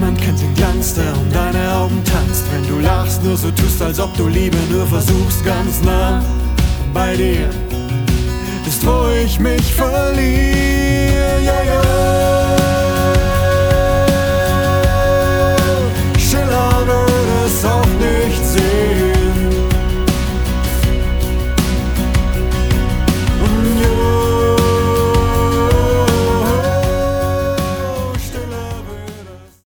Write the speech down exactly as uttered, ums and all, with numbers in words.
Niemand kennt den Glanz, der um deine Augen tanzt. Wenn du lachst, nur so tust, als ob du Liebe nur versuchst. Ganz nah bei dir ist, wo ich mich verliere.